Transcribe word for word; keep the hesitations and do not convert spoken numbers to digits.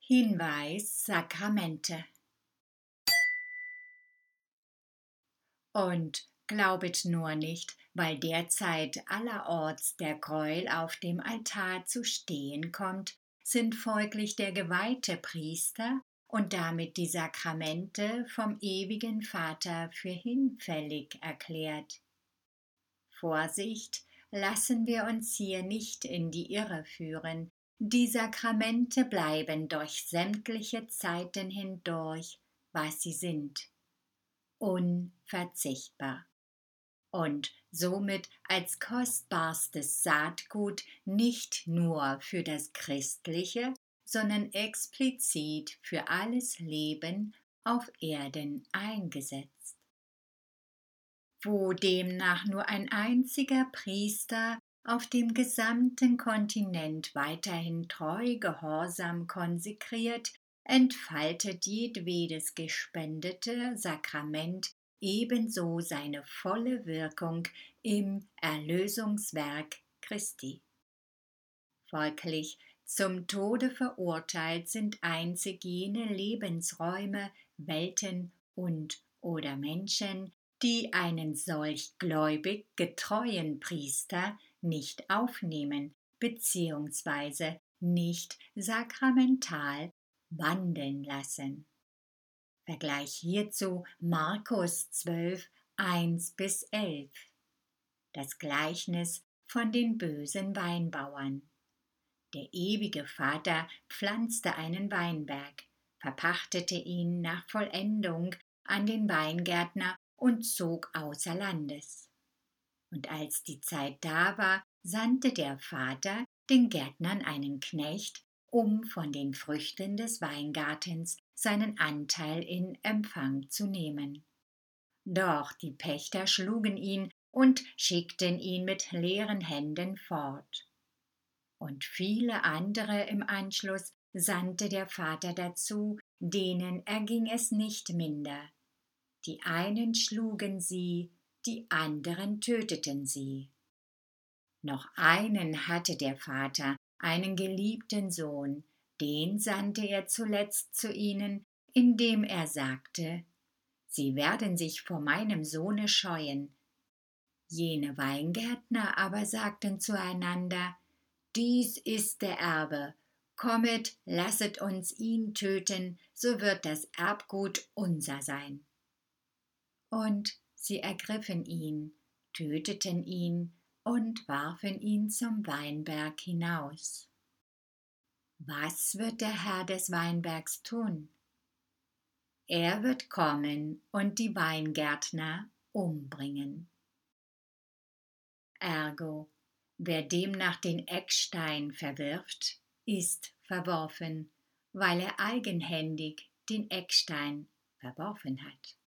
Hinweis: Sakramente. Und glaubet nur nicht, weil derzeit allerorts der Gräuel auf dem Altar zu stehen kommt, sind folglich der geweihte Priester und damit die Sakramente vom ewigen Vater für hinfällig erklärt. Vorsicht, lassen wir uns hier nicht in die Irre führen. Die Sakramente bleiben durch sämtliche Zeiten hindurch, was sie sind, unverzichtbar und somit als kostbarstes Saatgut nicht nur für das Christliche, sondern explizit für alles Leben auf Erden eingesetzt. Wo demnach nur ein einziger Priester auf dem gesamten Kontinent weiterhin treu Gehorsam konsekriert, entfaltet jedwedes gespendete Sakrament ebenso seine volle Wirkung im Erlösungswerk Christi. Folglich zum Tode verurteilt sind einzig jene Lebensräume, Welten und oder Menschen, die einen solch gläubig getreuen Priester nicht aufnehmen bzw. nicht sakramental wandeln lassen. Vergleich hierzu Markus zwölf, eins bis elf. Das Gleichnis von den bösen Weinbauern. Der ewige Vater pflanzte einen Weinberg, verpachtete ihn nach Vollendung an den Weingärtner und zog außer Landes. Und als die Zeit da war, sandte der Vater den Gärtnern einen Knecht, um von den Früchten des Weingartens seinen Anteil in Empfang zu nehmen. Doch die Pächter schlugen ihn und schickten ihn mit leeren Händen fort. Und viele andere im Anschluss sandte der Vater dazu, denen erging es nicht minder. Die einen schlugen sie, die anderen töteten sie. Noch einen hatte der Vater, einen geliebten Sohn, den sandte er zuletzt zu ihnen, indem er sagte: Sie werden sich vor meinem Sohne scheuen. Jene Weingärtner aber sagten zueinander: Dies ist der Erbe, kommet, lasset uns ihn töten, so wird das Erbgut unser sein. Und sie ergriffen ihn, töteten ihn und warfen ihn zum Weinberg hinaus. Was wird der Herr des Weinbergs tun? Er wird kommen und die Weingärtner umbringen. Ergo, wer demnach den Eckstein verwirft, ist verworfen, weil er eigenhändig den Eckstein verworfen hat.